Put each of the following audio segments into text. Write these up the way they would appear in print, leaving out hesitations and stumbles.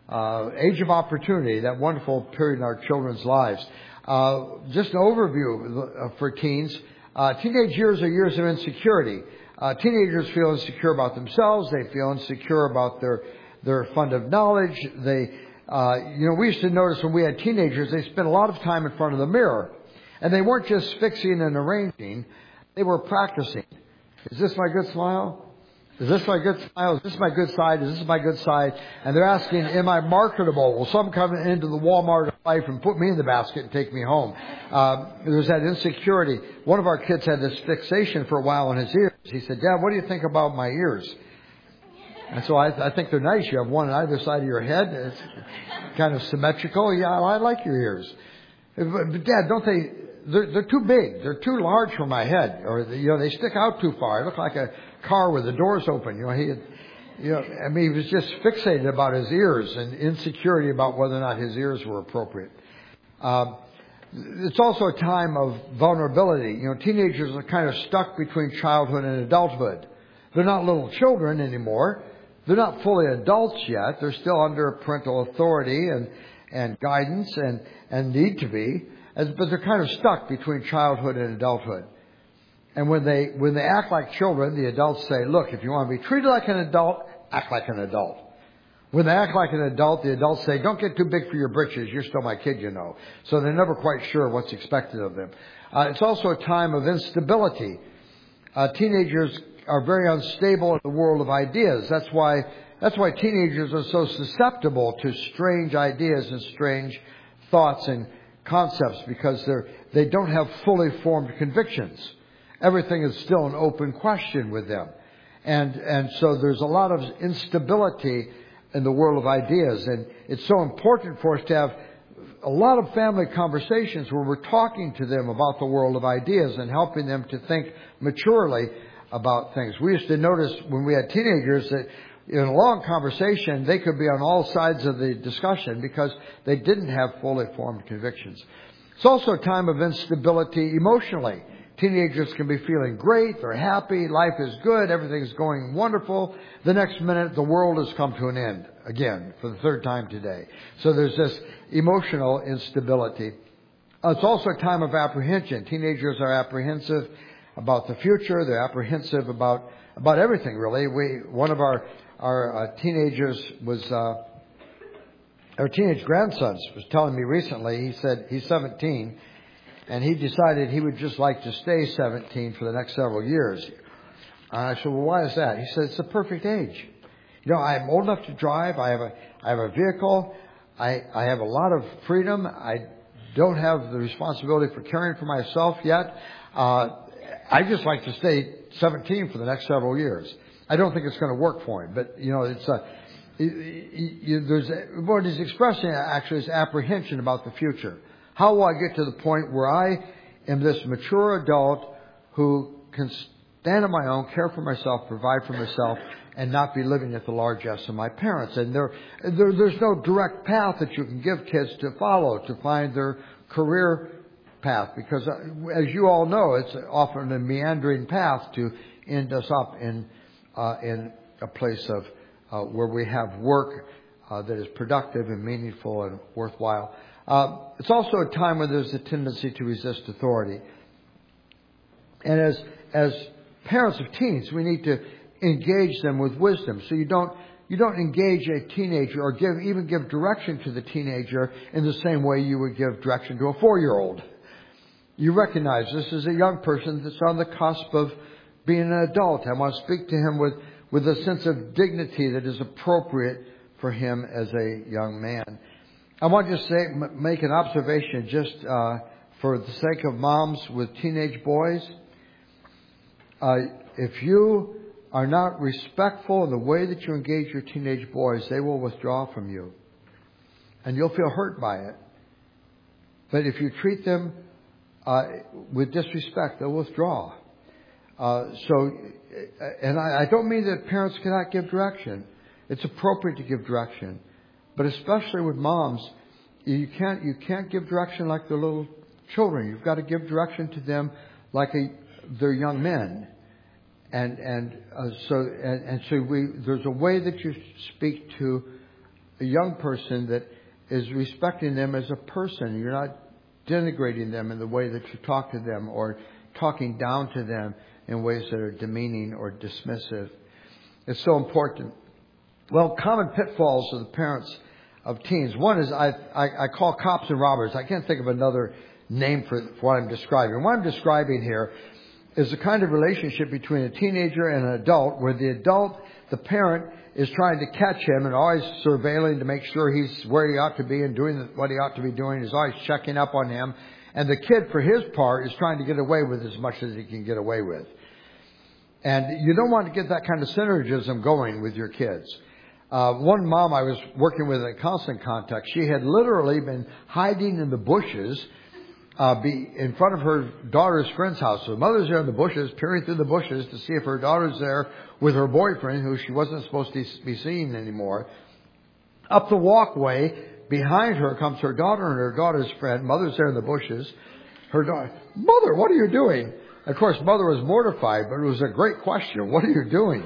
age of opportunity, that wonderful period in our children's lives. Just an overview for teens. Teenage years are years of insecurity. Teenagers feel insecure about themselves. They feel insecure about their fund of knowledge. We used to notice when we had teenagers, they spent a lot of time in front of the mirror. And they weren't just fixing and arranging. They were practicing. Is this my good smile? Is this my good smile? Is this my good side? Is this my good side? And they're asking, am I marketable? Will some come into the Walmart of life and put me in the basket and take me home? There's that insecurity. One of our kids had this fixation for a while on his ears. He said, Dad, what do you think about my ears? And so I think they're nice. You have one on either side of your head. It's kind of symmetrical. Yeah, I like your ears. But Dad, don't they're too big. They're too large for my head. Or, they stick out too far. I look like a car with the doors open. He was just fixated about his ears and insecurity about whether or not his ears were appropriate. It's also a time of vulnerability. Teenagers are kind of stuck between childhood and adulthood. They're not little children anymore. They're not fully adults yet. They're still under parental authority and guidance and need to be. But they're kind of stuck between childhood and adulthood. And when they act like children, the adults say, look, if you want to be treated like an adult, act like an adult. When they act like an adult, the adults say, don't get too big for your britches. You're still my kid, So they're never quite sure what's expected of them. It's also a time of instability. Teenagers are very unstable in the world of ideas. That's why teenagers are so susceptible to strange ideas and strange thoughts and concepts, because they don't have fully formed convictions. Everything is still an open question with them. And so there's a lot of instability in the world of ideas. And it's so important for us to have a lot of family conversations where we're talking to them about the world of ideas and helping them to think maturely about things. We used to notice when we had teenagers that in a long conversation, they could be on all sides of the discussion because they didn't have fully formed convictions. It's also a time of instability emotionally. Teenagers can be feeling great, they're happy, life is good, everything's going wonderful. The next minute, the world has come to an end again for the third time today. So there's this emotional instability. It's also a time of apprehension. Teenagers are apprehensive about the future. They're apprehensive about everything, really. One of our teenagers our teenage grandsons was telling me recently, he said he's 17 and he decided he would just like to stay 17 for the next several years. And I said, well, why is that? He said, it's the perfect age. I'm old enough to drive. I have a vehicle. I have a lot of freedom. I don't have the responsibility for caring for myself yet. I just like to stay 17 for the next several years. I don't think it's going to work for him, but there's what he's expressing actually is apprehension about the future. How will I get to the point where I am this mature adult who can stand on my own, care for myself, provide for myself, and not be living at the largesse of my parents? And there's no direct path that you can give kids to follow to find their career path, because as you all know, it's often a meandering path to end us up in a place of where we have work that is productive and meaningful and worthwhile. It's also a time when there's a tendency to resist authority. And as parents of teens, we need to engage them with wisdom. So you don't engage a teenager or even give direction to the teenager in the same way you would give direction to a 4-year-old. You recognize this is a young person that's on the cusp of being an adult. I want to speak to him with a sense of dignity that is appropriate for him as a young man. I want to just make an observation just for the sake of moms with teenage boys. If you are not respectful in the way that you engage your teenage boys, they will withdraw from you. And you'll feel hurt by it. But if you treat them with disrespect, they'll withdraw. And I don't mean that parents cannot give direction. It's appropriate to give direction. But especially with moms, you can't give direction like they're little children. You've got to give direction to them like they're young men. So there's a way that you speak to a young person that is respecting them as a person. You're not denigrating them in the way that you talk to them or talking down to them in ways that are demeaning or dismissive. It's so important. Well, common pitfalls of the parents of teens. One is I call cops and robbers. I can't think of another name for what I'm describing. What I'm describing here is the kind of relationship between a teenager and an adult where the adult, the parent, is trying to catch him and always surveilling to make sure he's where he ought to be and doing what he ought to be doing. He's always checking up on him. And the kid, for his part, is trying to get away with as much as he can get away with. And you don't want to get that kind of synergism going with your kids. One mom I was working with in a counseling context, she had literally been hiding in the bushes in front of her daughter's friend's house. So the mother's there in the bushes, peering through the bushes to see if her daughter's there with her boyfriend, who she wasn't supposed to be seeing anymore. Up the walkway, behind her comes her daughter and her daughter's friend. Mother's there in the bushes. Her daughter, "Mother, what are you doing?" Of course, mother was mortified, but it was a great question. What are you doing?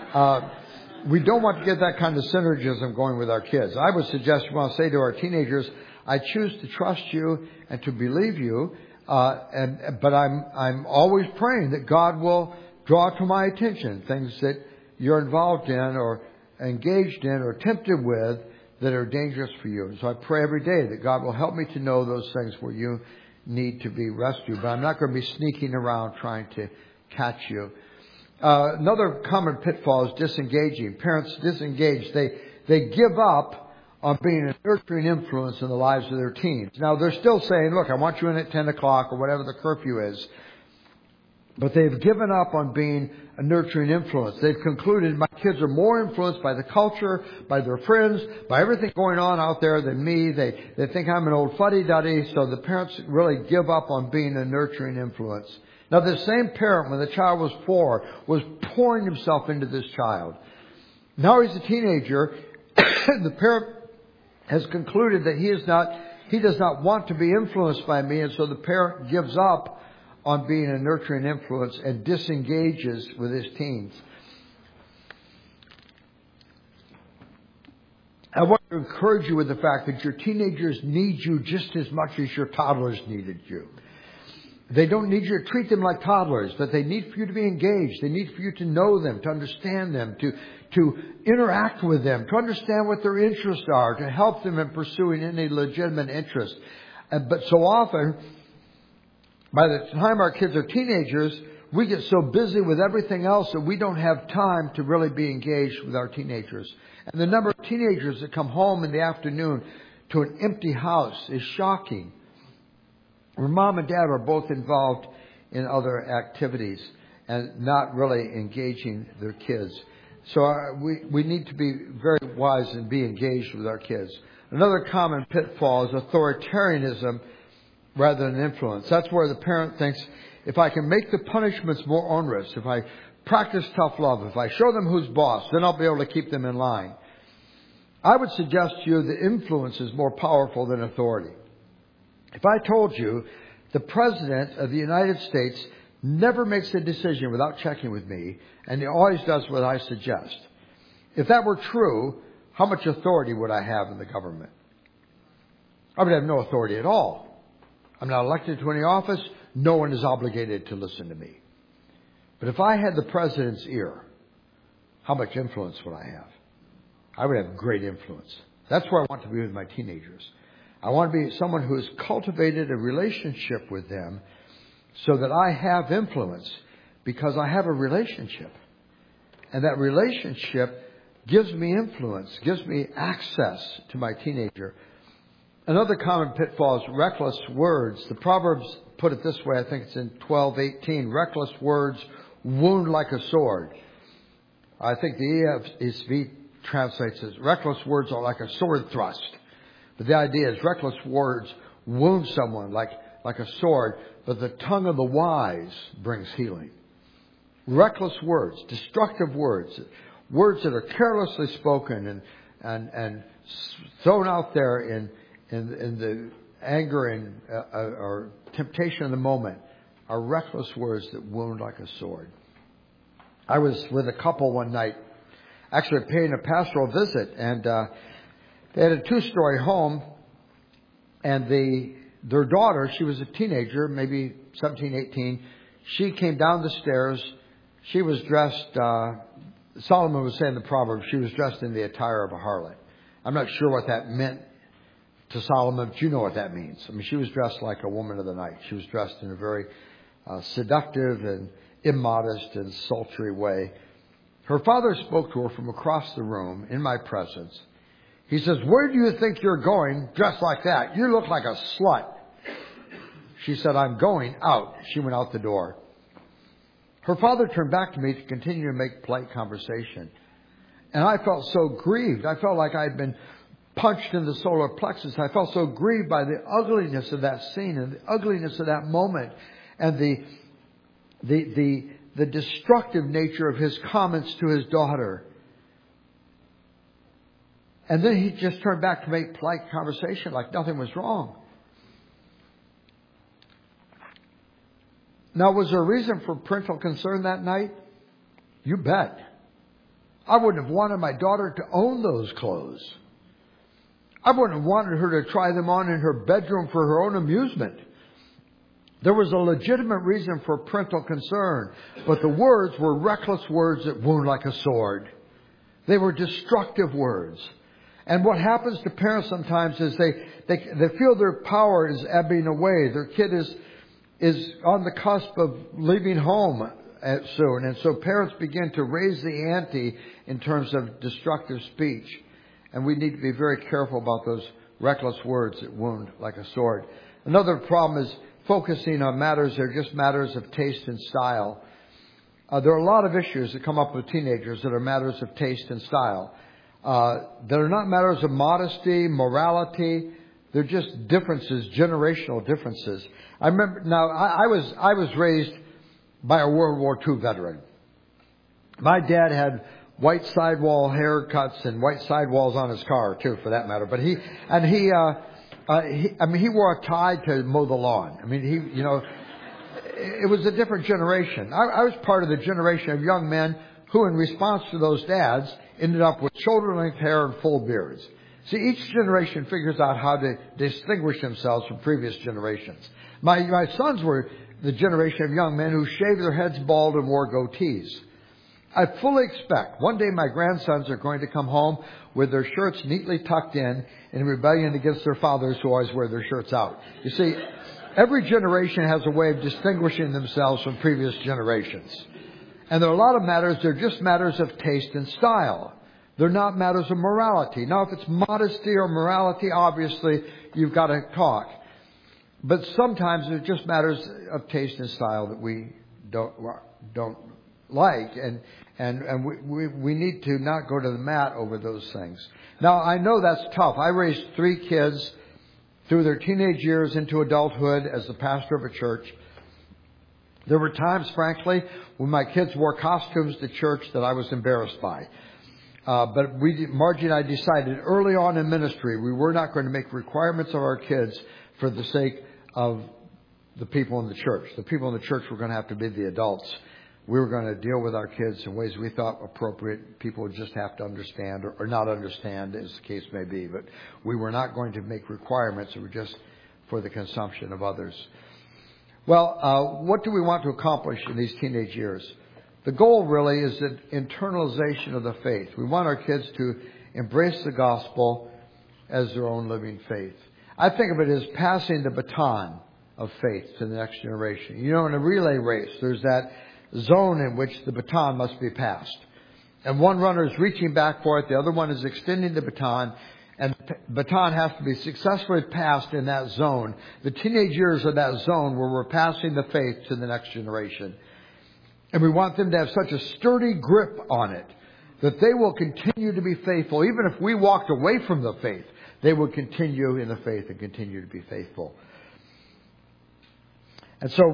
We don't want to get that kind of synergism going with our kids. I would suggest we want to say to our teenagers, I choose to trust you and to believe you, but I'm always praying that God will draw to my attention things that you're involved in or engaged in or tempted with that are dangerous for you. And so I pray every day that God will help me to know those things where you need to be rescued. But I'm not going to be sneaking around trying to catch you. Another common pitfall is disengaging. Parents disengage. They give up on being a nurturing influence in the lives of their teens. Now, they're still saying, look, I want you in at 10 o'clock or whatever the curfew is. But they've given up on being a nurturing influence. They've concluded my kids are more influenced by the culture, by their friends, by everything going on out there than me. They think I'm an old fuddy-duddy, so the parents really give up on being a nurturing influence. Now, the same parent, when the child was 4, was pouring himself into this child. Now he's a teenager, and the parent has concluded that he does not want to be influenced by me, and so the parent gives up on being a nurturing influence and disengages with his teens. I want to encourage you with the fact that your teenagers need you just as much as your toddlers needed you. They don't need you to treat them like toddlers, but they need for you to be engaged. They need for you to know them, to understand them, to interact with them, to understand what their interests are, to help them in pursuing any legitimate interest. But so often, by the time our kids are teenagers, we get so busy with everything else that we don't have time to really be engaged with our teenagers. And the number of teenagers that come home in the afternoon to an empty house is shocking. Where mom and dad are both involved in other activities and not really engaging their kids. So we need to be very wise and be engaged with our kids. Another common pitfall is authoritarianism rather than influence. That's where the parent thinks, if I can make the punishments more onerous, if I practice tough love, if I show them who's boss, then I'll be able to keep them in line. I would suggest to you that influence is more powerful than authority. If I told you the President of the United States never makes a decision without checking with me, and he always does what I suggest, if that were true, how much authority would I have in the government? I would have no authority at all. I'm not elected to any office. No one is obligated to listen to me. But if I had the President's ear, how much influence would I have? I would have great influence. That's where I want to be with my teenagers. I want to be someone who has cultivated a relationship with them so that I have influence because I have a relationship. And that relationship gives me influence, gives me access to my teenager. Another common pitfall is reckless words. The Proverbs put it this way, I think it's in 12:18. Reckless words wound like a sword. I think the ESV translates as reckless words are like a sword thrust. But the idea is reckless words wound someone like a sword, but the tongue of the wise brings healing. Reckless words, destructive words, words that are carelessly spoken and thrown out there in the anger and or temptation of the moment are reckless words that wound like a sword. I was with a couple one night, actually paying a pastoral visit, and They had a 2-story home, and their daughter, she was a teenager, maybe 17, 18. She came down the stairs. She was dressed, Solomon was saying the proverb, she was dressed in the attire of a harlot. I'm not sure what that meant to Solomon, but you know what that means. I mean, she was dressed like a woman of the night. She was dressed in a very seductive and immodest and sultry way. Her father spoke to her from across the room in my presence. He says, "Where do you think you're going dressed like that? You look like a slut." She said, "I'm going out." She went out the door. Her father turned back to me to continue to make polite conversation. And I felt so grieved. I felt like I had been punched in the solar plexus. I felt so grieved by the ugliness of that scene and the ugliness of that moment and the destructive nature of his comments to his daughter. And then he just turned back to make polite conversation like nothing was wrong. Now, was there a reason for parental concern that night? You bet. I wouldn't have wanted my daughter to own those clothes. I wouldn't have wanted her to try them on in her bedroom for her own amusement. There was a legitimate reason for parental concern, but the words were reckless words that wound like a sword. They were destructive words. And what happens to parents sometimes is they feel their power is ebbing away. Their kid is on the cusp of leaving home soon. And so parents begin to raise the ante in terms of destructive speech. And we need to be very careful about those reckless words that wound like a sword. Another problem is focusing on matters that are just matters of taste and style. There are a lot of issues that come up with teenagers that are matters of taste and style. That are not matters of modesty, morality. They're just differences, generational differences. I remember now. I was raised by a World War II veteran. My dad had white sidewall haircuts and white sidewalls on his car too, for that matter. But he wore a tie to mow the lawn. I mean, it was a different generation. I was part of the generation of young men who, in response to those dads, ended up with shoulder-length hair and full beards. See, each generation figures out how to distinguish themselves from previous generations. My sons were the generation of young men who shaved their heads bald and wore goatees. I fully expect one day my grandsons are going to come home with their shirts neatly tucked in rebellion against their fathers who always wear their shirts out. You see, every generation has a way of distinguishing themselves from previous generations. And there are a lot of matters, they're just matters of taste and style. They're not matters of morality. Now, if it's modesty or morality, obviously, you've got to talk. But sometimes they're just matters of taste and style that we don't like. And we need to not go to the mat over those things. Now, I know that's tough. I raised 3 kids through their teenage years into adulthood as the pastor of a church. There were times, frankly, when my kids wore costumes to church that I was embarrassed by. But Margie and I decided early on in ministry we were not going to make requirements of our kids for the sake of the people in the church. The people in the church were going to have to be the adults. We were going to deal with our kids in ways we thought appropriate. People would just have to understand or not understand, as the case may be. But we were not going to make requirements that were just for the consumption of others. Well, what do we want to accomplish in these teenage years? The goal really is the internalization of the faith. We want our kids to embrace the gospel as their own living faith. I think of it as passing the baton of faith to the next generation. You know, in a relay race, there's that zone in which the baton must be passed. And one runner is reaching back for it, the other one is extending the baton, and the baton has to be successfully passed in that zone. The teenage years are that zone where we're passing the faith to the next generation. And we want them to have such a sturdy grip on it that they will continue to be faithful. Even if we walked away from the faith, they will continue in the faith and continue to be faithful. And so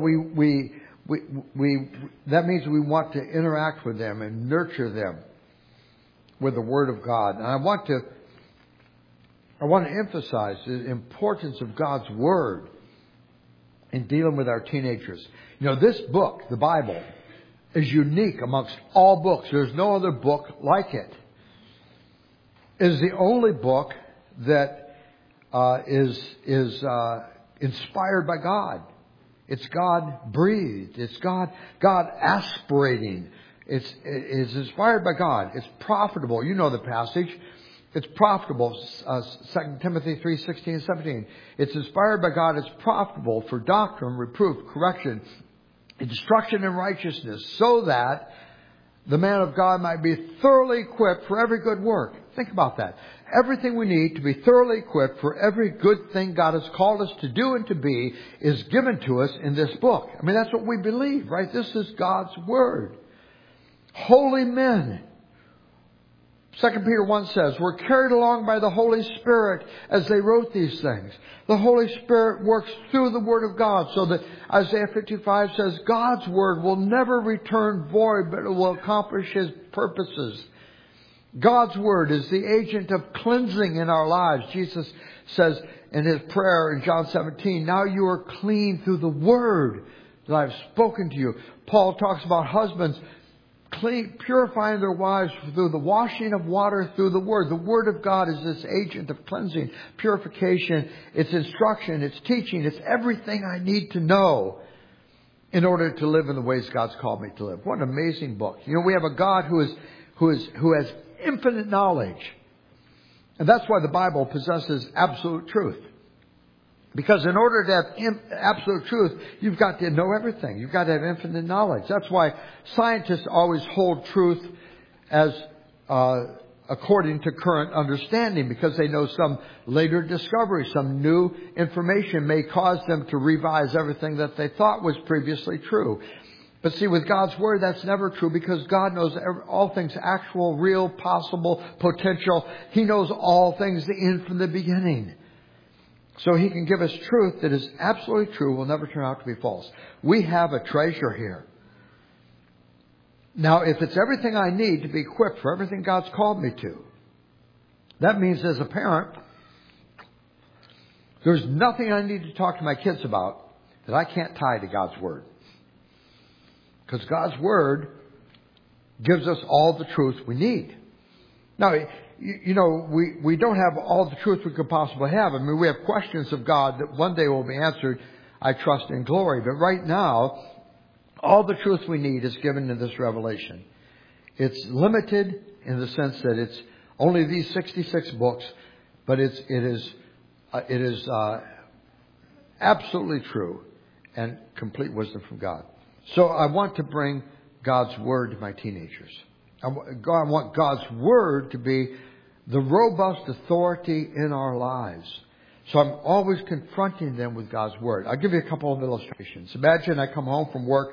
that means we want to interact with them and nurture them with the Word of God. And I want to emphasize the importance of God's Word in dealing with our teenagers. You know, this book, the Bible, is unique amongst all books. There's no other book like it. It is the only book that is inspired by God. It's God breathed. It's God aspirating. It's inspired by God. It's profitable. You know the passage. It's profitable. 2 Timothy 3:16 and 17. It's inspired by God. It's profitable for doctrine, reproof, correction, instruction in righteousness, so that the man of God might be thoroughly equipped for every good work. Think about that. Everything we need to be thoroughly equipped for every good thing God has called us to do and to be is given to us in this book. I mean, that's what we believe, right? This is God's Word. Holy men. 2 Peter 1 says, were carried along by the Holy Spirit as they wrote these things. The Holy Spirit works through the Word of God, so that Isaiah 55 says, God's Word will never return void, but it will accomplish His purposes. God's Word is the agent of cleansing in our lives. Jesus says in His prayer in John 17, now you are clean through the Word that I've spoken to you. Paul talks about husbands purifying their wives through the washing of water through the Word. The Word of God is this agent of cleansing, purification. It's instruction, it's teaching, it's everything I need to know in order to live in the ways God's called me to live. What an amazing book. You know, we have a God who has infinite knowledge. And that's why the Bible possesses absolute truth. Because in order to have absolute truth, you've got to know everything. You've got to have infinite knowledge. That's why scientists always hold truth as according to current understanding, because they know some later discovery, some new information may cause them to revise everything that they thought was previously true. But see, with God's Word, that's never true, because God knows all things actual, real, possible, potential. He knows all things, the end from the beginning. So He can give us truth that is absolutely true, will never turn out to be false. We have a treasure here. Now, if it's everything I need to be equipped for everything God's called me to, that means as a parent, there's nothing I need to talk to my kids about that I can't tie to God's Word. Because God's Word gives us all the truth we need. Now, you know, we don't have all the truth we could possibly have. I mean, we have questions of God that one day will be answered, I trust, in glory. But right now, all the truth we need is given in this revelation. It's limited in the sense that it's only these 66 books, but it is absolutely true and complete wisdom from God. So I want to bring God's Word to my teenagers. I want God's Word to be the robust authority in our lives. So I'm always confronting them with God's Word. I'll give you a couple of illustrations. Imagine I come home from work.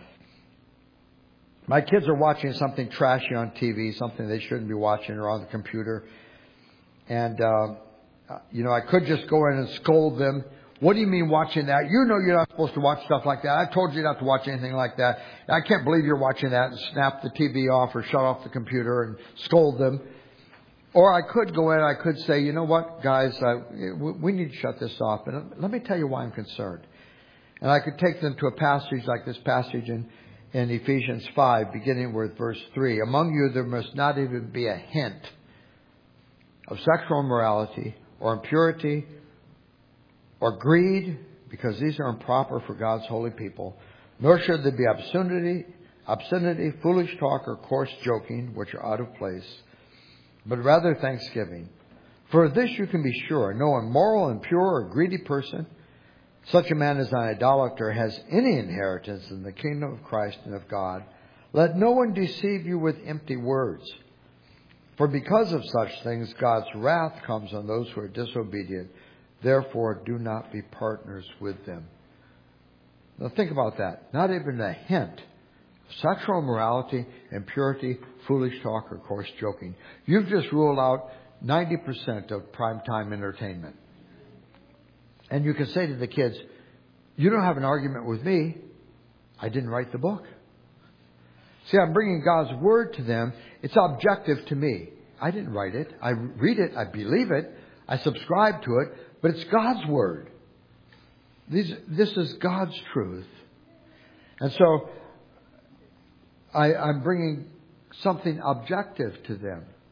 My kids are watching something trashy on TV, something they shouldn't be watching, or on the computer. And, I could just go in and scold them. What do you mean watching that? You know you're not supposed to watch stuff like that. I told you not to watch anything like that. I can't believe you're watching that, and snap the TV off or shut off the computer and scold them. Or I could go in and I could say, you know what, guys, we need to shut this off. But let me tell you why I'm concerned. And I could take them to a passage like this passage in Ephesians 5, beginning with verse 3. Among you there must not even be a hint of sexual immorality or impurity or greed, because these are improper for God's holy people. Nor should there be obscenity, foolish talk, or coarse joking, which are out of place, but rather thanksgiving. For this you can be sure, no immoral, impure, or greedy person, such a man as an idolater, has any inheritance in the kingdom of Christ and of God. Let no one deceive you with empty words. For because of such things, God's wrath comes on those who are disobedient. Therefore, do not be partners with them. Now think about that. Not even a hint of sexual immorality, impurity, foolish talk, or coarse joking. You've just ruled out 90% of primetime entertainment. And you can say to the kids, you don't have an argument with me. I didn't write the book. See, I'm bringing God's Word to them. It's objective to me. I didn't write it. I read it. I believe it. I subscribe to it. But it's God's Word. This is God's truth. And so I'm bringing something objective to them.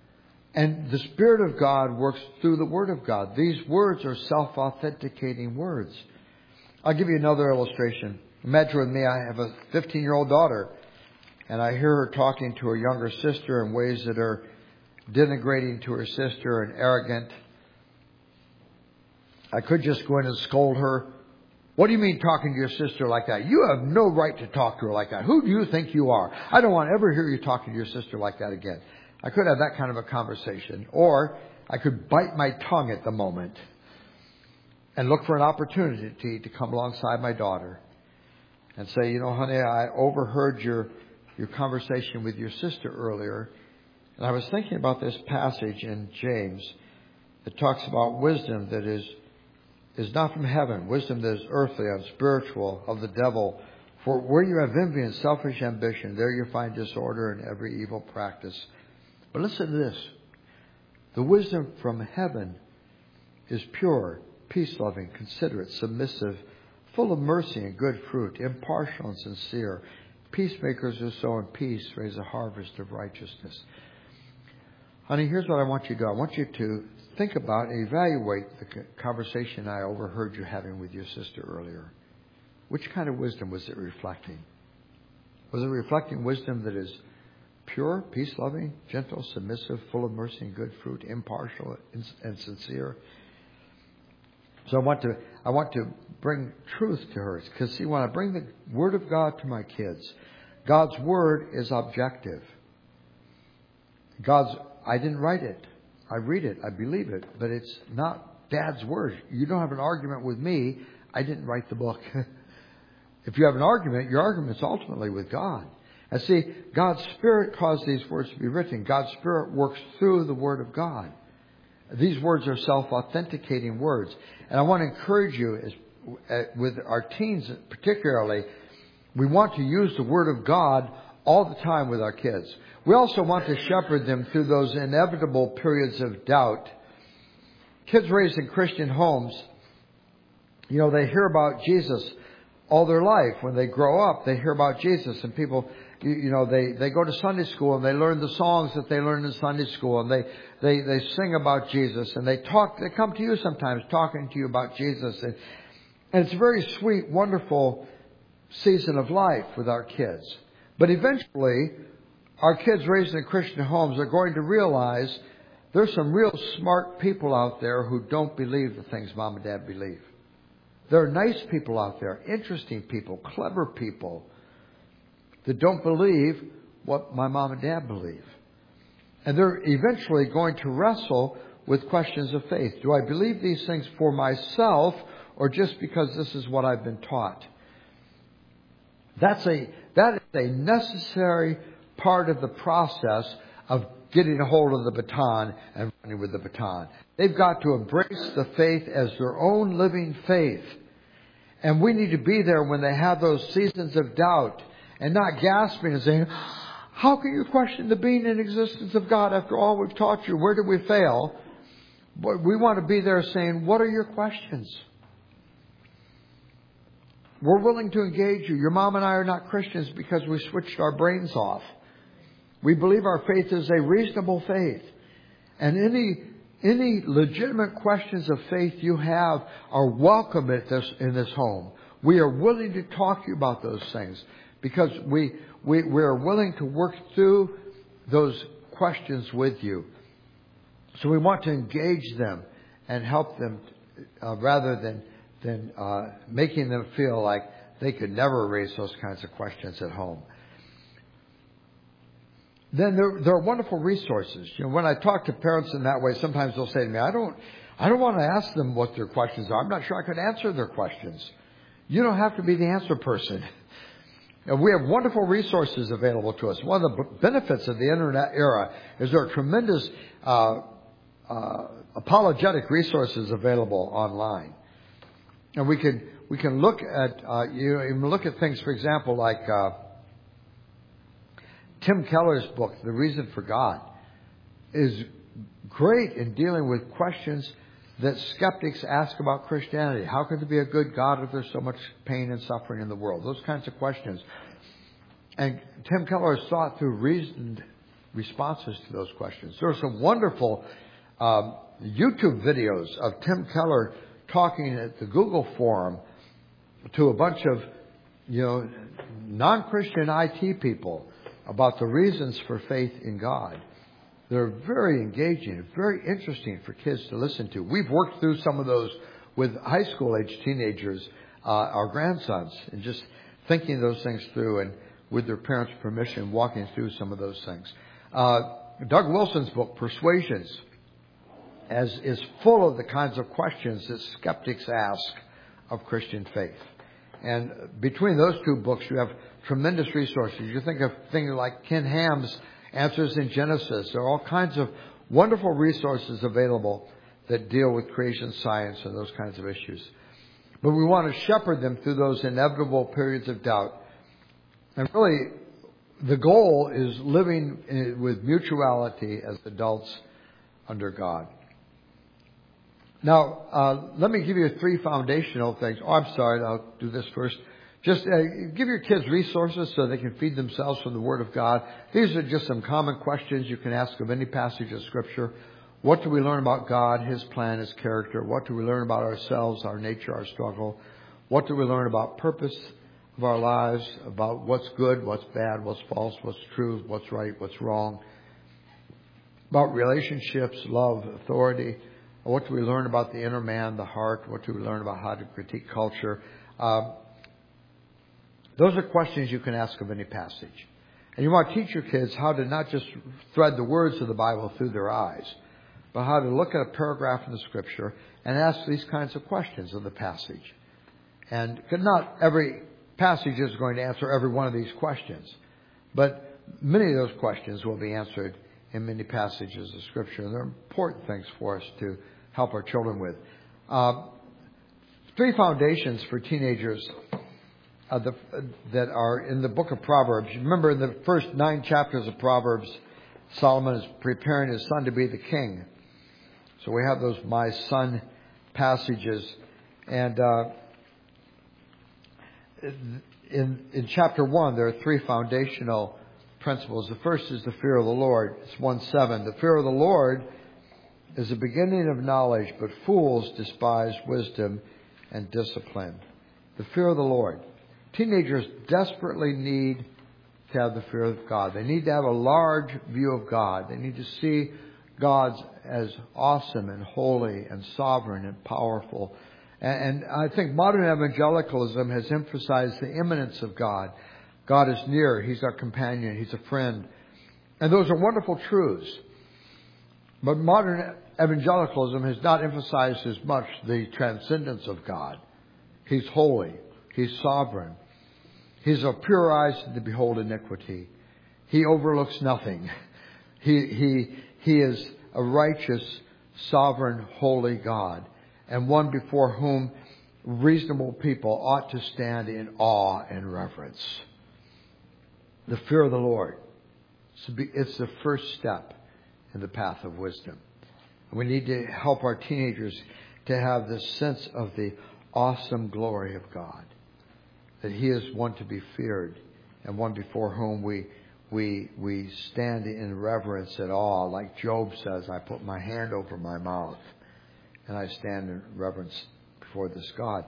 And the Spirit of God works through the Word of God. These words are self-authenticating words. I'll give you another illustration. Imagine with me, I have a 15-year-old daughter, and I hear her talking to her younger sister in ways that are denigrating to her sister and arrogant. I could just go in and scold her. What do you mean talking to your sister like that? You have no right to talk to her like that. Who do you think you are? I don't want to ever hear you talking to your sister like that again. I could have that kind of a conversation. Or I could bite my tongue at the moment and look for an opportunity to come alongside my daughter and say, honey, I overheard your conversation with your sister earlier. And I was thinking about this passage in James that talks about wisdom that is not from heaven, wisdom that is earthly, unspiritual, of the devil. For where you have envy and selfish ambition, there you find disorder and every evil practice. But listen to this. The wisdom from heaven is pure, peace-loving, considerate, submissive, full of mercy and good fruit, impartial and sincere. Peacemakers who sow in peace raise a harvest of righteousness. Honey, here's what I want you to do. I want you to think about and evaluate the conversation I overheard you having with your sister earlier. Which kind of wisdom was it reflecting? Was it reflecting wisdom that is pure, peace-loving, gentle, submissive, full of mercy and good fruit, impartial and sincere? So I want to bring truth to her. Because see, when I bring the Word of God to my kids, God's Word is objective. I didn't write it. I read it. I believe it. But it's not Dad's Word. You don't have an argument with me. I didn't write the book. If you have an argument, your argument's ultimately with God. And see, God's Spirit caused these words to be written. God's Spirit works through the Word of God. These words are self-authenticating words. And I want to encourage you, with our teens particularly, we want to use the Word of God all the time with our kids. We also want to shepherd them through those inevitable periods of doubt. Kids raised in Christian homes, they hear about Jesus all their life. When they grow up, they hear about Jesus. And people, they go to Sunday school and they learn the songs that they learned in Sunday school. And they sing about Jesus. And they come to you sometimes talking to you about Jesus. And it's a very sweet, wonderful season of life with our kids. But eventually, our kids raised in Christian homes are going to realize there's some real smart people out there who don't believe the things Mom and Dad believe. There are nice people out there, interesting people, clever people that don't believe what my mom and dad believe. And they're eventually going to wrestle with questions of faith. Do I believe these things for myself or just because this is what I've been taught? That is a necessary part of the process of getting a hold of the baton and running with the baton. They've got to embrace the faith as their own living faith. And we need to be there when they have those seasons of doubt and not gasping and saying, how can you question the being and existence of God after all we've taught you? Where did we fail? But we want to be there saying, what are your questions? We're willing to engage you. Your mom and I are not Christians because we switched our brains off. We believe our faith is a reasonable faith. And any legitimate questions of faith you have are welcome in this home. We are willing to talk to you about those things because we are willing to work through those questions with you. So we want to engage them and help them rather than making them feel like they could never raise those kinds of questions at home. Then there are wonderful resources. When I talk to parents in that way, sometimes they'll say to me, I don't want to ask them what their questions are. I'm not sure I could answer their questions. You don't have to be the answer person. We have wonderful resources available to us. One of the benefits of the Internet era is there are tremendous apologetic resources available online. And we can look at even look at things, for example, like Tim Keller's book, The Reason for God, is great in dealing with questions that skeptics ask about Christianity. How could there be a good God if there's so much pain and suffering in the world? Those kinds of questions. And Tim Keller has thought through reasoned responses to those questions. There are some wonderful YouTube videos of Tim Keller talking at the Google Forum to a bunch of, non-Christian IT people about the reasons for faith in God. They're very engaging, very interesting for kids to listen to. We've worked through some of those with high school age teenagers, our grandsons, and just thinking those things through and with their parents' permission, walking through some of those things. Doug Wilson's book, Persuasions, is full of the kinds of questions that skeptics ask of Christian faith. And between those two books, you have tremendous resources. You think of things like Ken Ham's Answers in Genesis. There are all kinds of wonderful resources available that deal with creation science and those kinds of issues. But we want to shepherd them through those inevitable periods of doubt. And really, the goal is living with mutuality as adults under God. Now, let me give you 3 foundational things. I'll do this first. Just give your kids resources so they can feed themselves from the Word of God. These are just some common questions you can ask of any passage of Scripture. What do we learn about God, His plan, His character? What do we learn about ourselves, our nature, our struggle? What do we learn about purpose of our lives, about what's good, what's bad, what's false, what's true, what's right, what's wrong? About relationships, love, authority. What do we learn about the inner man, the heart? What do we learn about how to critique culture? Those are questions you can ask of any passage. And you want to teach your kids how to not just thread the words of the Bible through their eyes, but how to look at a paragraph in the Scripture and ask these kinds of questions of the passage. And not every passage is going to answer every one of these questions, but many of those questions will be answered in many passages of Scripture. And they're important things for us to help our children with. 3 foundations for teenagers that are in the book of Proverbs. Remember, in the first 9 chapters of Proverbs, Solomon is preparing his son to be the king. So we have those my son passages. And in chapter 1, there are 3 foundational principles. The first is the fear of the Lord. It's 1:7. The fear of the Lord is the beginning of knowledge, but fools despise wisdom and discipline. The fear of the Lord. Teenagers desperately need to have the fear of God. They need to have a large view of God. They need to see God as awesome and holy and sovereign and powerful. And I think modern evangelicalism has emphasized the immanence of God. God is near. He's our companion. He's a friend. And those are wonderful truths. But modern evangelicalism has not emphasized as much the transcendence of God. He's holy. He's sovereign. He's of pure eyes to behold iniquity. He overlooks nothing. He is a righteous, sovereign, holy God, and one before whom reasonable people ought to stand in awe and reverence. The fear of the Lord. It's the first step in the path of wisdom. We need to help our teenagers to have this sense of the awesome glory of God. That He is one to be feared and one before whom we stand in reverence and awe. Like Job says, I put my hand over my mouth and I stand in reverence before this God.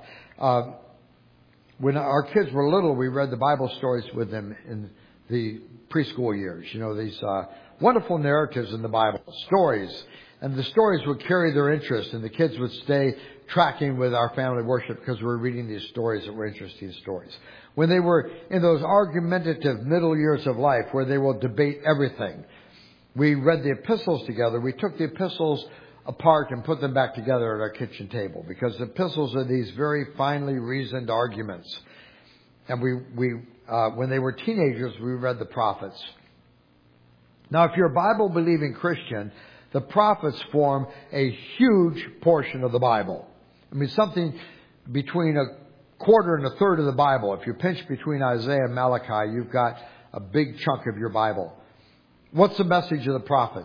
When our kids were little, we read the Bible stories with them in the preschool years. These wonderful narratives in the Bible, stories. And the stories would carry their interest, and the kids would stay tracking with our family worship because we were reading these stories that were interesting stories. When they were in those argumentative middle years of life where they will debate everything, we read the epistles together. We took the epistles apart and put them back together at our kitchen table because the epistles are these very finely reasoned arguments. And when they were teenagers, we read the prophets. Now, if you're a Bible-believing Christian, the prophets form a huge portion of the Bible. I mean, something between a quarter and a third of the Bible. If you pinch between Isaiah and Malachi, you've got a big chunk of your Bible. What's the message of the prophets?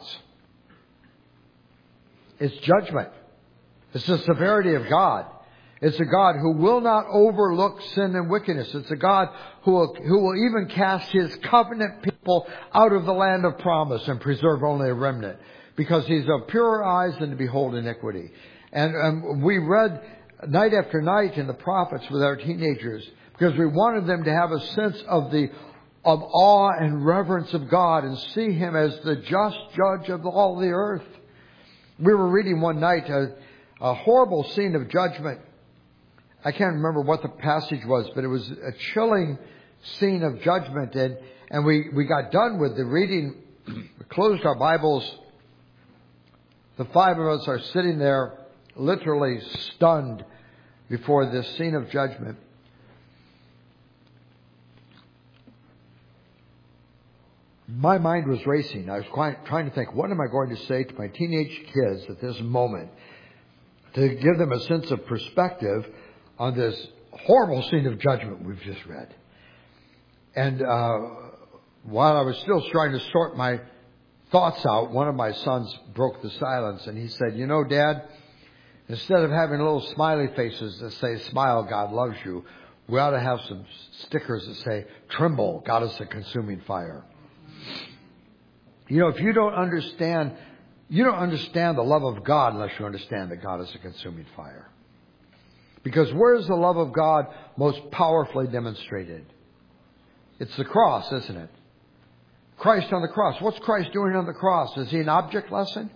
It's judgment. It's the severity of God. It's a God who will not overlook sin and wickedness. It's a God who will even cast His covenant people people out of the land of promise and preserve only a remnant, because He's of purer eyes than to behold iniquity. And we read night after night in the prophets with our teenagers, because we wanted them to have a sense of awe and reverence of God and see Him as the just judge of all the earth. We were reading one night a horrible scene of judgment. I can't remember what the passage was, but it was a chilling scene of judgment. And we got done with the reading. We closed our Bibles. The five of us are sitting there literally stunned before this scene of judgment. My mind was racing. I was trying to think, what am I going to say to my teenage kids at this moment to give them a sense of perspective on this horrible scene of judgment we've just read. And while I was still trying to sort my thoughts out, one of my sons broke the silence and he said, "You know, Dad, instead of having little smiley faces that say, 'Smile, God loves you,' we ought to have some stickers that say, 'Tremble, God is a consuming fire.'" You know, if you don't understand the love of God unless you understand that God is a consuming fire. Because where is the love of God most powerfully demonstrated? It's the cross, isn't it? Christ on the cross. What's Christ doing on the cross? Is He an object lesson?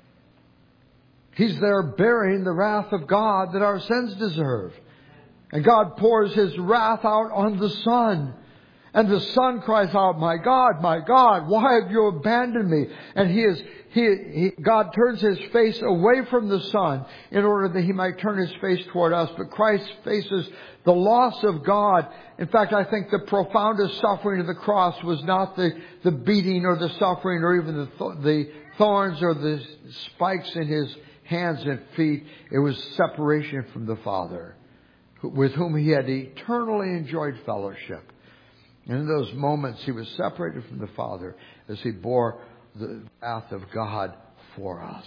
He's there bearing the wrath of God that our sins deserve. And God pours His wrath out on the Son. And the Son cries out, my God, why have you abandoned me?" And God turns His face away from the Son in order that He might turn His face toward us. But Christ faces the loss of God. In fact, I think the profoundest suffering of the cross was not the beating or the suffering or even the thorns or the spikes in His hands and feet. It was separation from the Father, with whom He had eternally enjoyed fellowship. And in those moments, He was separated from the Father as He bore the wrath of God for us.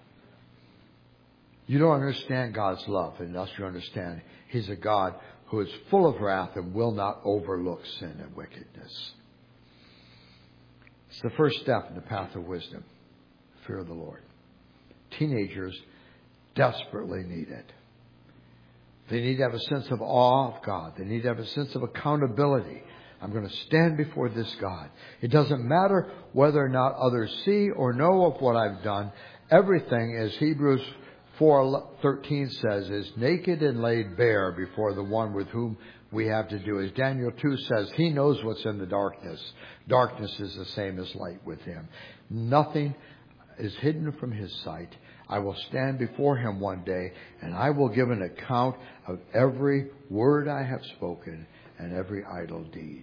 You don't understand God's love unless you understand He's a God who is full of wrath and will not overlook sin and wickedness. It's the first step in the path of wisdom. Fear of the Lord. Teenagers desperately need it. They need to have a sense of awe of God. They need to have a sense of accountability. I'm going to stand before this God. It doesn't matter whether or not others see or know of what I've done. Everything, as Hebrews 4:13 says, is naked and laid bare before the one with whom we have to do. As Daniel 2 says, He knows what's in the darkness. Darkness is the same as light with Him. Nothing is hidden from His sight. I will stand before Him one day, and I will give an account of every word I have spoken and every idle deed.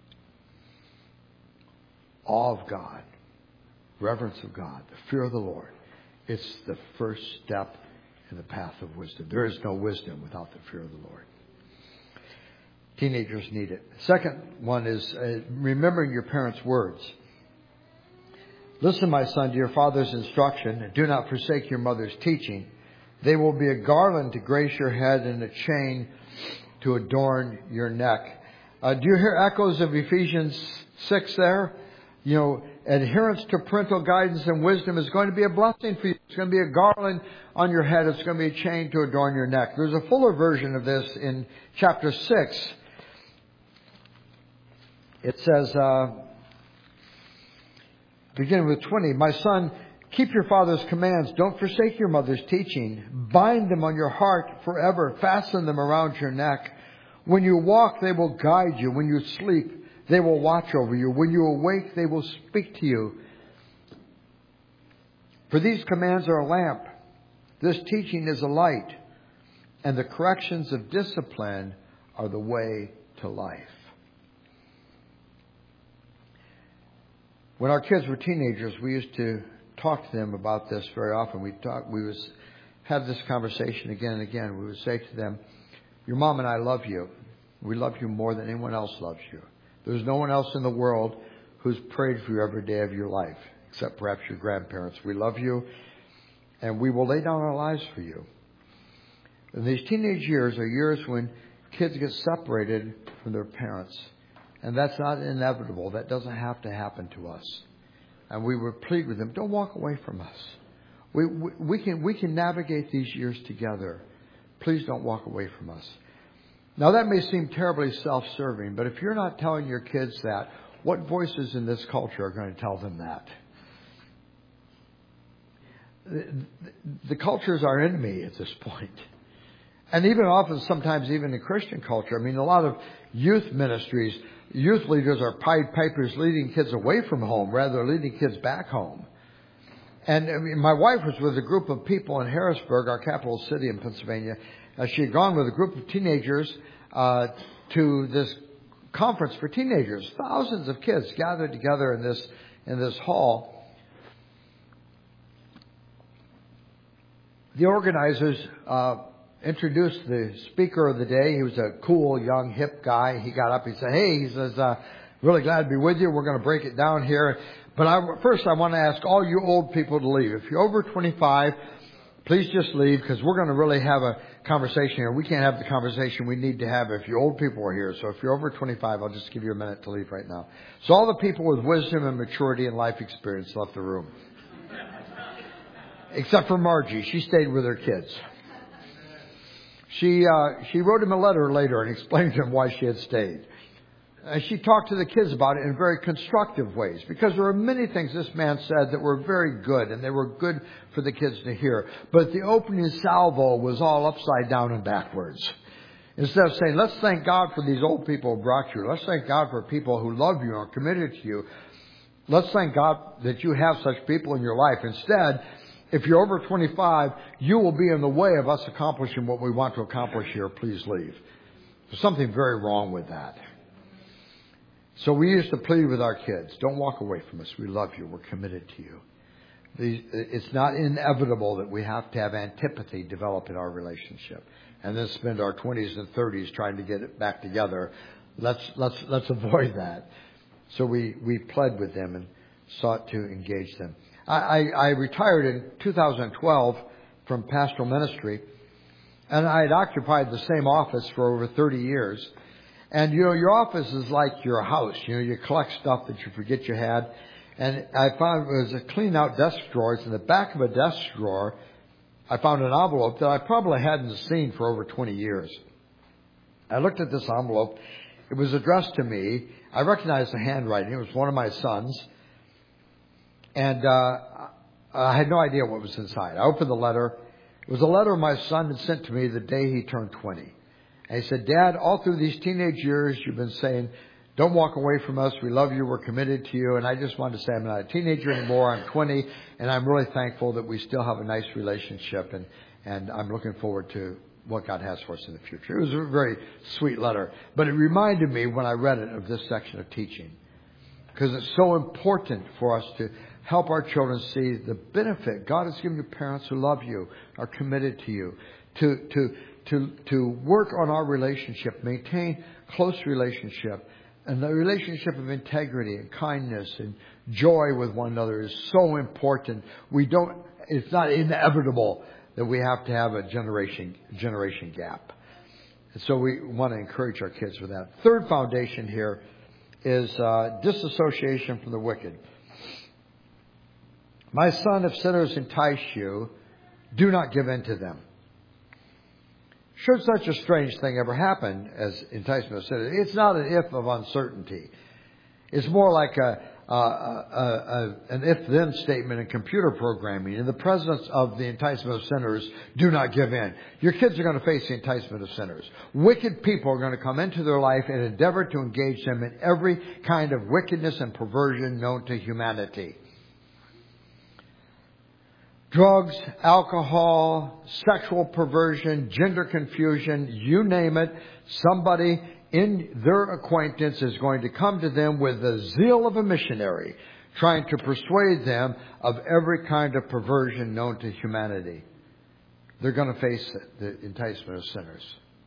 Awe of God, reverence of God, the fear of the Lord. It's the first step in the path of wisdom. There is no wisdom without the fear of the Lord. Teenagers need it. Second one is remembering your parents' words. "Listen, my son, to your father's instruction, and do not forsake your mother's teaching. They will be a garland to grace your head and a chain to adorn your neck." Do you hear echoes of Ephesians 6 there? You know, adherence to parental guidance and wisdom is going to be a blessing for you. It's going to be a garland on your head. It's going to be a chain to adorn your neck. There's a fuller version of this in chapter 6. It says, beginning with 20, "My son, keep your father's commands. Don't forsake your mother's teaching. Bind them on your heart forever. Fasten them around your neck. When you walk, they will guide you. When you sleep, they will watch over you. When you awake, they will speak to you. For these commands are a lamp. This teaching is a light. And the corrections of discipline are the way to life." When our kids were teenagers, we used to talk to them about this very often. We would have this conversation again and again. We would say to them, "Your mom and I love you. We love you more than anyone else loves you. There's no one else in the world who's prayed for you every day of your life, except perhaps your grandparents. We love you, and we will lay down our lives for you." And these teenage years are years when kids get separated from their parents. And that's not inevitable. That doesn't have to happen to us. And we would plead with them, don't walk away from us. We can navigate these years together. Please don't walk away from us. Now that may seem terribly self-serving, but if you're not telling your kids that, what voices in this culture are going to tell them that? The culture is our enemy at this point. And even often, sometimes even in Christian culture, I mean, a lot of youth ministries, youth leaders are Pied Pipers leading kids away from home rather than leading kids back home. And I mean, my wife was with a group of people in Harrisburg, our capital city in Pennsylvania. She had gone with a group of teenagers to this conference for teenagers. Thousands of kids gathered together in this hall. The organizers introduced the speaker of the day. He was a cool, young, hip guy. He got up. He said, hey, he says, really glad to be with you. We're going to break it down here. But first, I want to ask all you old people to leave. If you're over 25, please just leave because we're going to really have a conversation here. We can't have the conversation we need to have if you old people are here. So if you're over 25, I'll just give you a minute to leave right now. So all the people with wisdom and maturity and life experience left the room. Except for Margie. She stayed with her kids. She wrote him a letter later and explained to him why she had stayed. And she talked to the kids about it in very constructive ways, because there were many things this man said that were very good, and they were good for the kids to hear. But the opening salvo was all upside down and backwards. Instead of saying, let's thank God for these old people who brought you. Let's thank God for people who love you and are committed to you. Let's thank God that you have such people in your life. Instead, if you're over 25, you will be in the way of us accomplishing what we want to accomplish here. Please leave. There's something very wrong with that. So we used to plead with our kids, don't walk away from us. We love you. We're committed to you. It's not inevitable that we have to have antipathy develop in our relationship and then spend our 20s and 30s trying to get it back together. Let's avoid that. So we pled with them and sought to engage them. I retired in 2012 from pastoral ministry, and I had occupied the same office for over 30 years. And, your office is like your house. You collect stuff that you forget you had. And I found it was a clean out desk drawers. In the back of a desk drawer, I found an envelope that I probably hadn't seen for over 20 years. I looked at this envelope. It was addressed to me. I recognized the handwriting. It was one of my sons. And I had no idea what was inside. I opened the letter. It was a letter my son had sent to me the day he turned 20. And he said, Dad, all through these teenage years, you've been saying, don't walk away from us. We love you. We're committed to you. And I just wanted to say I'm not a teenager anymore. I'm 20. And I'm really thankful that we still have a nice relationship. And I'm looking forward to what God has for us in the future. It was a very sweet letter. But it reminded me when I read it of this section of teaching. Because it's so important for us to help our children see the benefit. God has given you parents who love you, are committed to you, to work on our relationship, maintain close relationship, and the relationship of integrity and kindness and joy with one another is so important. It's not inevitable that we have to have a generation gap. And so we want to encourage our kids with that. Third foundation here is disassociation from the wicked. My son, if sinners entice you, do not give in to them. Should such a strange thing ever happen as enticement of sinners, it's not an if of uncertainty. It's more like an if-then statement in computer programming. In the presence of the enticement of sinners, do not give in. Your kids are going to face the enticement of sinners. Wicked people are going to come into their life and endeavor to engage them in every kind of wickedness and perversion known to humanity. Drugs, alcohol, sexual perversion, gender confusion, you name it. Somebody in their acquaintance is going to come to them with the zeal of a missionary, trying to persuade them of every kind of perversion known to humanity. They're going to face the enticement of sinners.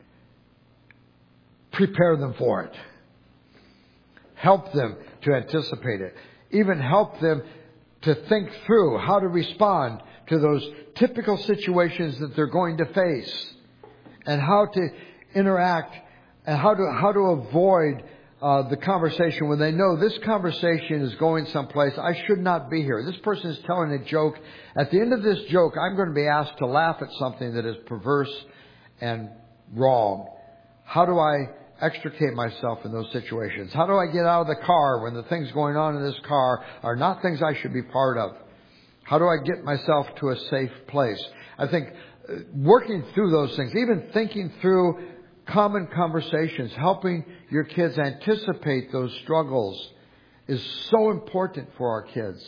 Prepare them for it. Help them to anticipate it. Even help them to think through how to respond to those typical situations that they're going to face, and how to interact, and how to avoid the conversation, when they know this conversation is going someplace, I should not be here. This person is telling a joke. At the end of this joke, I'm going to be asked to laugh at something that is perverse and wrong. How do I extricate myself in those situations? How do I get out of the car when the things going on in this car are not things I should be part of? How do I get myself to a safe place? I think working through those things, even thinking through common conversations, helping your kids anticipate those struggles is so important for our kids.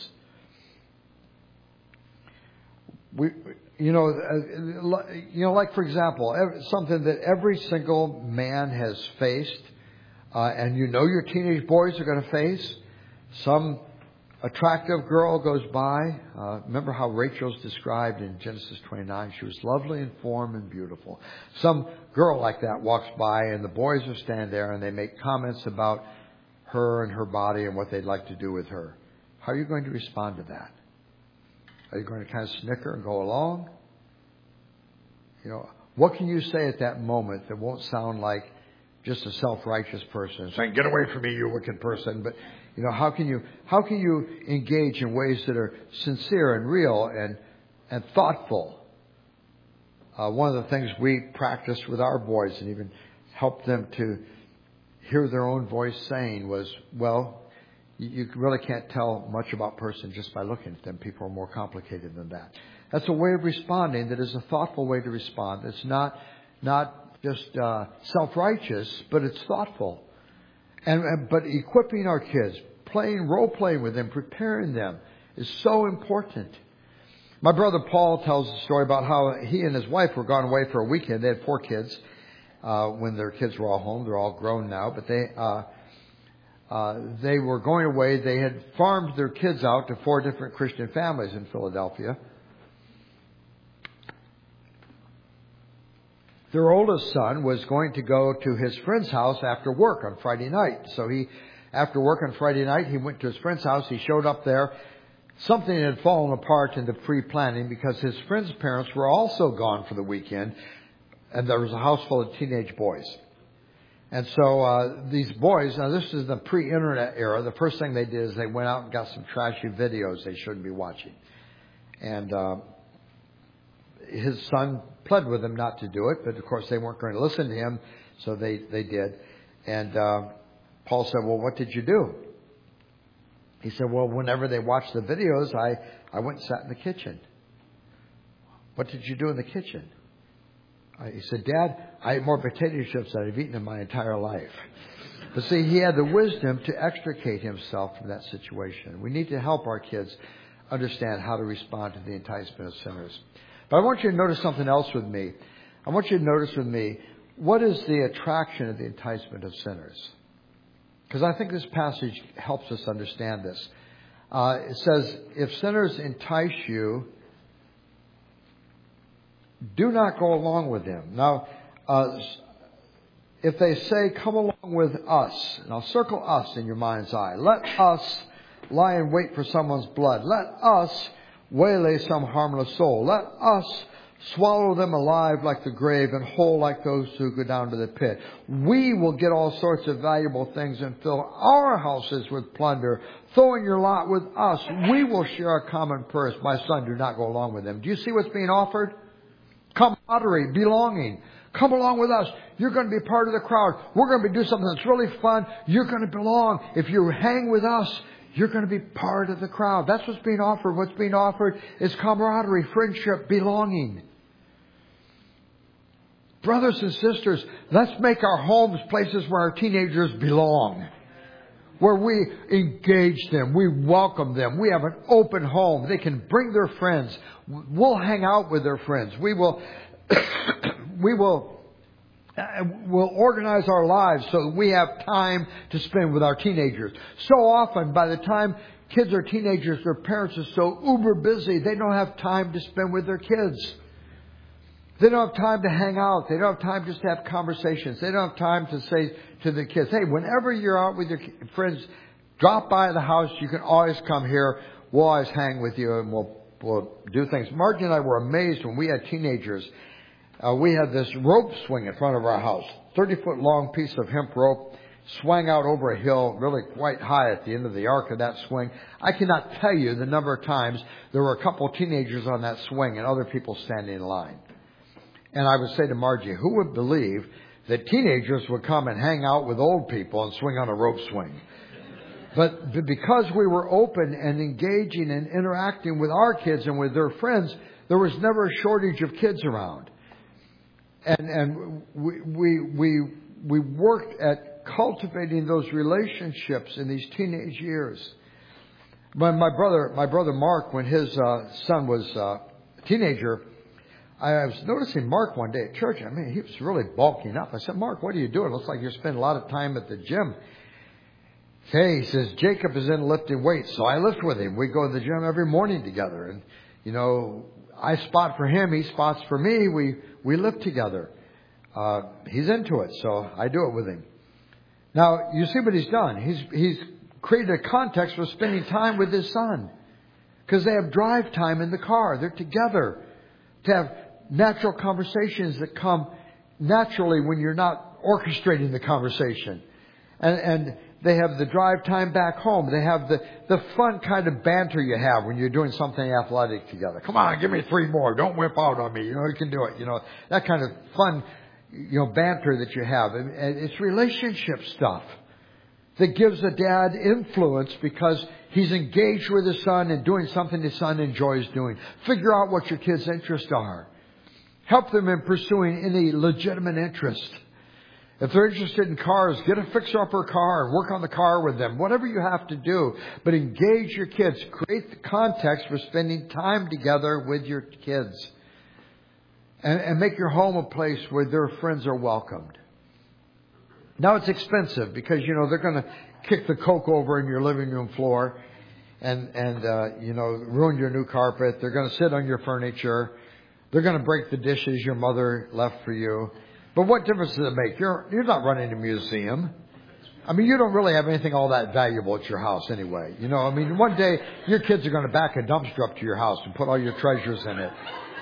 Like for example, something that every single man has faced, and your teenage boys are going to face. Some attractive girl goes by. Remember how Rachel's described in Genesis 29? She was lovely in form and beautiful. Some girl like that walks by, and the boys will stand there and they make comments about her and her body and what they'd like to do with her. How are you going to respond to that? Are you going to kind of snicker and go along? What can you say at that moment that won't sound like just a self-righteous person saying, "Get away from me, you wicked person"? But how can you engage in ways that are sincere and real and thoughtful? One of the things we practiced with our boys and even helped them to hear their own voice saying was, you really can't tell much about a person just by looking at them. People are more complicated than that. That's a way of responding that is a thoughtful way to respond. It's not just self-righteous, but it's thoughtful. But equipping our kids, role-playing with them, preparing them is so important. My brother Paul tells a story about how he and his wife were gone away for a weekend. They had 4 kids when their kids were all home. They're all grown now, but they were going away. They had farmed their kids out to 4 different Christian families in Philadelphia. Their oldest son was going to go to his friend's house after work on Friday night. So after work on Friday night, he went to his friend's house. He showed up there. Something had fallen apart in the pre-planning because his friend's parents were also gone for the weekend. And there was a house full of teenage boys. And so these boys, now this is the pre-internet era, the first thing they did is they went out and got some trashy videos they shouldn't be watching. And his son pled with him not to do it, but of course they weren't going to listen to him, so they did. And Paul said, "Well, what did you do?" He said, "Well, whenever they watched the videos, I went and sat in the kitchen." "What did you do in the kitchen?" He said, "Dad, I ate more potato chips than I've eaten in my entire life." But see, he had the wisdom to extricate himself from that situation. We need to help our kids understand how to respond to the enticement of sinners. But I want you to notice something else with me. I want you to notice with me, what is the attraction of the enticement of sinners? Because I think this passage helps us understand this. It says, if sinners entice you, do not go along with them. Now, if they say, "Come along with us," now circle us in your mind's eye. Let us lie in wait for someone's blood. Let us waylay some harmless soul. Let us swallow them alive like the grave and whole like those who go down to the pit. We will get all sorts of valuable things and fill our houses with plunder. Throw in your lot with us. We will share a common purse. My son, do not go along with them. Do you see what's being offered? Camaraderie, belonging. Come along with us. You're going to be part of the crowd. We're going to do something that's really fun. You're going to belong. If you hang with us, you're going to be part of the crowd. That's what's being offered. What's being offered is camaraderie, friendship, belonging. Brothers and sisters, let's make our homes places where our teenagers belong. Where we engage them, we welcome them, we have an open home. They can bring their friends. We'll hang out with their friends. We'll organize our lives so that we have time to spend with our teenagers. So often, by the time kids are teenagers, their parents are so uber busy, they don't have time to spend with their kids. They don't have time to hang out. They don't have time just to have conversations. They don't have time to say to the kids, "Hey, whenever you're out with your friends, drop by the house. You can always come here. We'll always hang with you and we'll do things." Margie and I were amazed when we had teenagers. We had this rope swing in front of our house, 30-foot long piece of hemp rope. swung out over a hill really quite high at the end of the arc of that swing. I cannot tell you the number of times there were a couple of teenagers on that swing and other people standing in line. And I would say to Margie, who would believe that teenagers would come and hang out with old people and swing on a rope swing? But because we were open and engaging and interacting with our kids and with their friends, there was never a shortage of kids around. And we worked at cultivating those relationships in these teenage years. When my brother Mark, when his son was a teenager, I was noticing Mark one day at church. I mean, he was really bulking up. I said, Mark, what are you doing? It looks like you're spending a lot of time at the gym. Hey, he says, Jacob is in lifting weights, so I lift with him. We go to the gym every morning together. And, you know, I spot for him, he spots for me. We lift together. He's into it, so I do it with him. Now, you see what he's done. He's created a context for spending time with his son. Because they have drive time in the car. They're together to have natural conversations that come naturally when you're not orchestrating the conversation. And they have the drive time back home. They have the fun kind of banter you have when you're doing something athletic together. Come on, give me 3 more. Don't whip out on me. You know, you can do it. You know, that kind of fun, you know, banter that you have. And it's relationship stuff that gives a dad influence because he's engaged with his son and doing something his son enjoys doing. Figure out what your kids' interests are. Help them in pursuing any legitimate interest. If they're interested in cars, get a fixer-upper car and work on the car with them. Whatever you have to do, but engage your kids. Create the context for spending time together with your kids. And make your home a place where their friends are welcomed. Now it's expensive because, you know, they're going to kick the Coke over in your living room floor and you know, ruin your new carpet. They're going to sit on your furniture. They're going to break the dishes your mother left for you. But what difference does it make? You're not running a museum. I mean, you don't really have anything all that valuable at your house anyway. You know, I mean, one day your kids are going to back a dumpster up to your house and put all your treasures in it.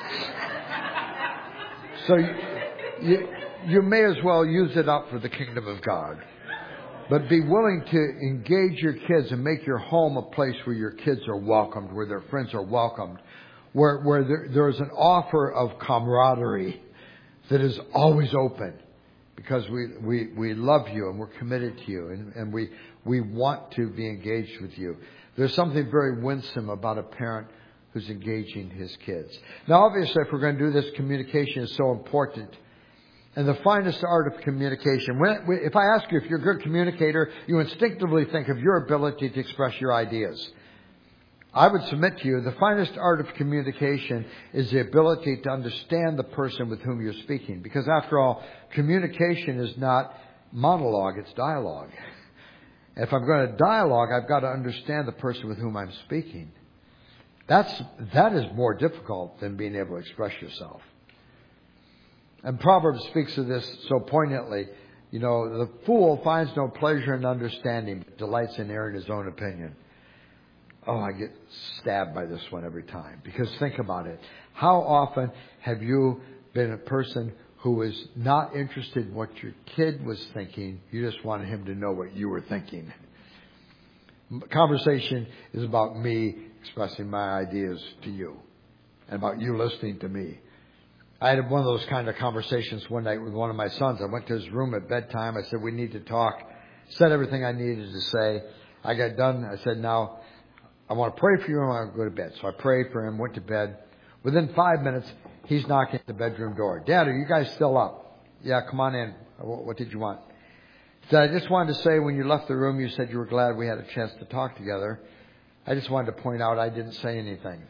So you may as well use it up for the kingdom of God. But be willing to engage your kids and make your home a place where your kids are welcomed, where their friends are welcomed, where there's an offer of camaraderie that is always open because we love you and we're committed to you and we want to be engaged with you. There's something very winsome about a parent who's engaging his kids. Now, obviously, if we're going to do this, communication is so important. And the finest art of communication. If I ask you if you're a good communicator, you instinctively think of your ability to express your ideas. I would submit to you the finest art of communication is the ability to understand the person with whom you're speaking. Because after all, communication is not monologue, it's dialogue. If I'm going to dialogue, I've got to understand the person with whom I'm speaking. That is more difficult than being able to express yourself. And Proverbs speaks of this so poignantly. You know, the fool finds no pleasure in understanding, but delights in airing his own opinion. Oh, I get stabbed by this one every time. Because think about it. How often have you been a person who was not interested in what your kid was thinking? You just wanted him to know what you were thinking. Conversation is about me expressing my ideas to you. And about you listening to me. I had one of those kind of conversations one night with one of my sons. I went to his room at bedtime. I said, we need to talk. Said everything I needed to say. I got done. I said, now, I want to pray for you and I want to go to bed. So I prayed for him, went to bed. Within 5 minutes, he's knocking at the bedroom door. Dad, are you guys still up? Yeah, come on in. What did you want? He said, I just wanted to say when you left the room, you said you were glad we had a chance to talk together. I just wanted to point out I didn't say anything.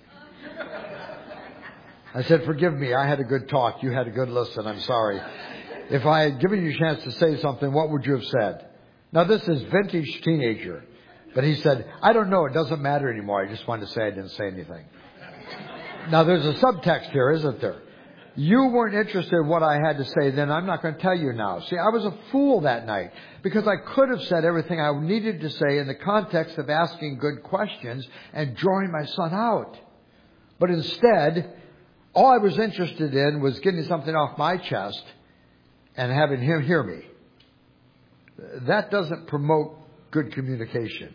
I said, forgive me. I had a good talk. You had a good listen. I'm sorry. If I had given you a chance to say something, what would you have said? Now, this is vintage teenager. But he said, I don't know. It doesn't matter anymore. I just wanted to say I didn't say anything. Now, there's a subtext here, isn't there? You weren't interested in what I had to say then. I'm not going to tell you now. See, I was a fool that night because I could have said everything I needed to say in the context of asking good questions and drawing my son out. But instead, all I was interested in was getting something off my chest and having him hear me. that doesn't promote good communication.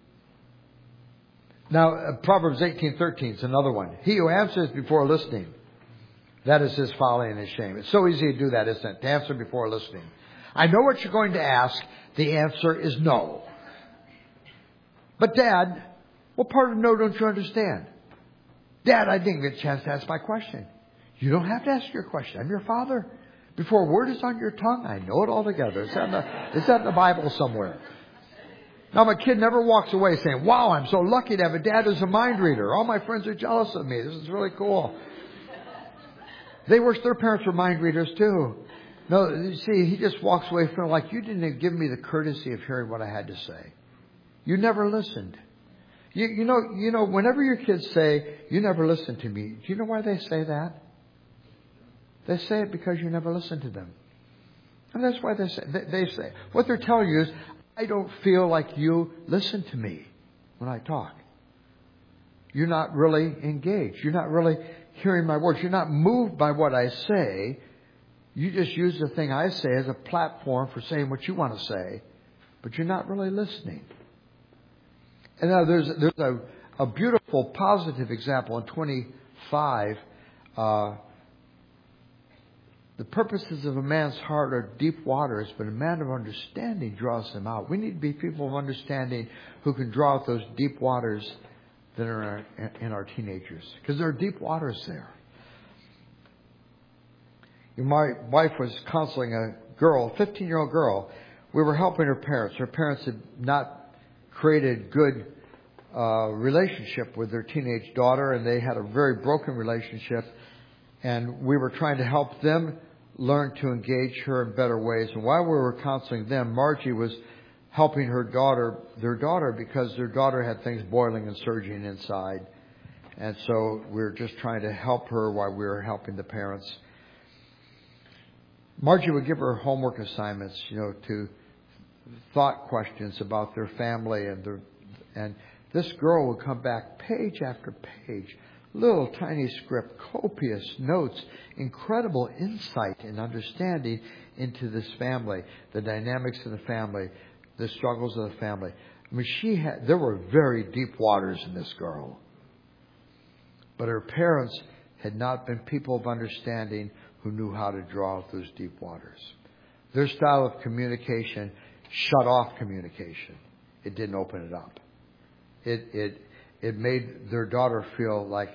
Now, Proverbs 18:13 is another one. He who answers before listening, that is his folly and his shame. It's so easy to do that, isn't it? To answer before listening. I know what you're going to ask. The answer is no. But Dad, what part of no don't you understand? Dad, I didn't get a chance to ask my question. You don't have to ask your question. I'm your father. Before a word is on your tongue, I know it all together. It's that in the Bible somewhere. Now, my kid never walks away saying, wow, I'm so lucky to have a dad who's a mind reader. All my friends are jealous of me. This is really cool. They wish their parents were mind readers too. No, you see, he just walks away feeling like you didn't give me the courtesy of hearing what I had to say. You never listened. You know, whenever your kids say, you never listened to me, do you know why they say that? They say it because you never listened to them. And that's why they say, what they're telling you is, I don't feel like you listen to me when I talk. You're not really engaged. You're not really hearing my words. You're not moved by what I say. You just use the thing I say as a platform for saying what you want to say, but you're not really listening. And now there's a beautiful positive example in 25. The purposes of a man's heart are deep waters, but a man of understanding draws them out. We need to be people of understanding who can draw out those deep waters that are in our teenagers, because there are deep waters there. My wife was counseling a girl, a 15-year-old girl. We were helping her parents. Her parents had not created good relationship with their teenage daughter, and they had a very broken relationship. And we were trying to help them learn to engage her in better ways. And while we were counseling them, Margie was helping their daughter, because their daughter had things boiling and surging inside. And so we were just trying to help her while we were helping the parents. Margie would give her homework assignments, to thought questions about their family, and this girl would come back page after page, little tiny script, copious notes, incredible insight and understanding into this family, the dynamics of the family, the struggles of the family. I mean, there were very deep waters in this girl. But her parents had not been people of understanding who knew how to draw out those deep waters. Their style of communication shut off communication. It didn't open it up. It made their daughter feel like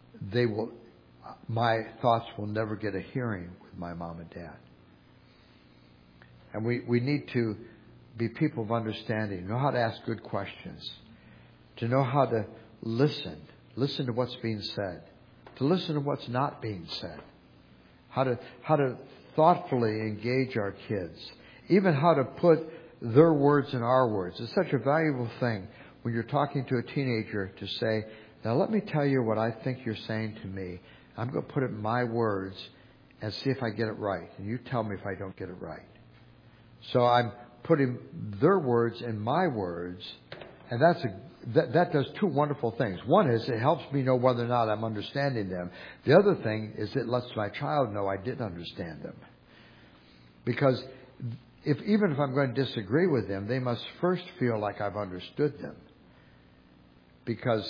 my thoughts will never get a hearing with my mom and dad. And we need to be people of understanding, know how to ask good questions, to know how to listen to what's being said, to listen to what's not being said, how to thoughtfully engage our kids, even how to put their words in our words. It's such a valuable thing when you're talking to a teenager to say, now let me tell you what I think you're saying to me. I'm going to put it in my words and see if I get it right. And you tell me if I don't get it right. So I'm putting their words in my words, and that does two wonderful things. One is it helps me know whether or not I'm understanding them. The other thing is it lets my child know I did understand them. Because even if I'm going to disagree with them, they must first feel like I've understood them. Because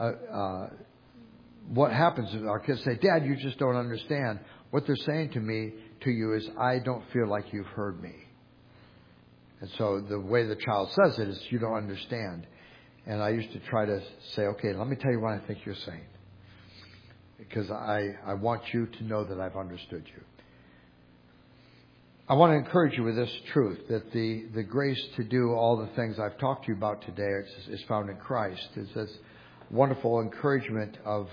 what happens is our kids say, Dad, you just don't understand. What they're saying to you is, I don't feel like you've heard me. And so the way the child says it is, you don't understand. And I used to try to say, okay, let me tell you what I think you're saying. Because I want you to know that I've understood you. I want to encourage you with this truth, that the grace to do all the things I've talked to you about today is found in Christ. It's this wonderful encouragement of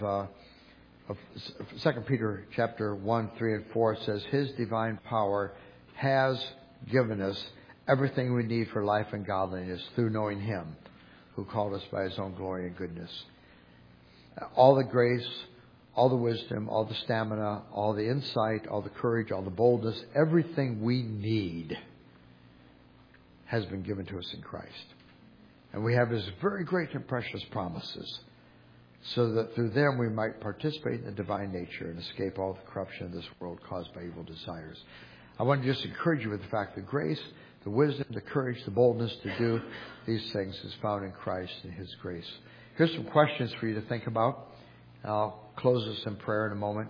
2 Peter chapter 1, 3, and 4. It says, His divine power has given us everything we need for life and godliness through knowing Him who called us by His own glory and goodness. All the grace, all the wisdom, all the stamina, all the insight, all the courage, all the boldness, everything we need has been given to us in Christ. And we have His very great and precious promises, so that through them we might participate in the divine nature and escape all the corruption of this world caused by evil desires. I want to just encourage you with the fact that grace The wisdom, the courage, the boldness to do these things is found in Christ and His grace. Here's some questions for you to think about. I'll close this in prayer in a moment.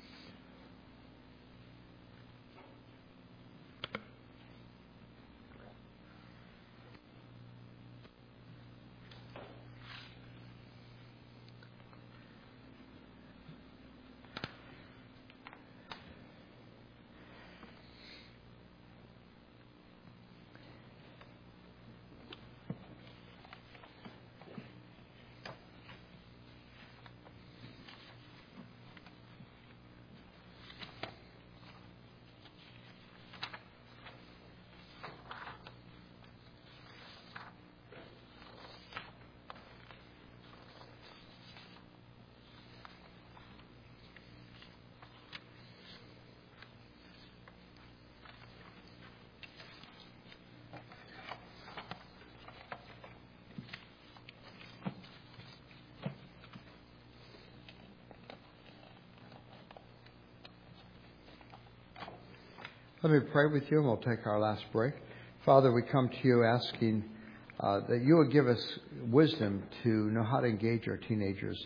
Let me pray with you and we'll take our last break. Father, we come to you asking that you would give us wisdom to know how to engage our teenagers.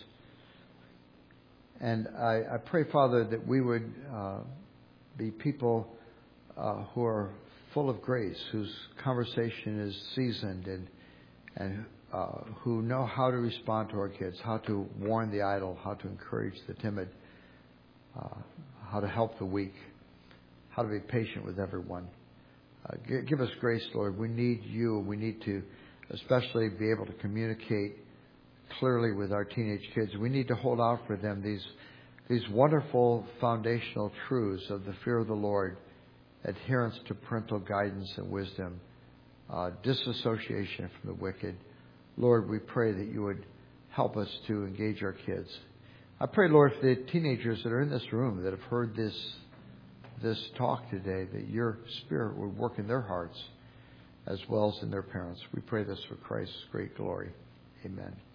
And I pray, Father, that we would be people who are full of grace, whose conversation is seasoned and who know how to respond to our kids, how to warn the idle, how to encourage the timid, how to help the weak, how to be patient with everyone. Give us grace, Lord. We need you. We need to especially be able to communicate clearly with our teenage kids. We need to hold out for them these wonderful foundational truths of the fear of the Lord, adherence to parental guidance and wisdom, disassociation from the wicked. Lord, we pray that you would help us to engage our kids. I pray, Lord, for the teenagers that are in this room that have heard this talk today, that your Spirit would work in their hearts as well as in their parents. We pray this for Christ's great glory. Amen.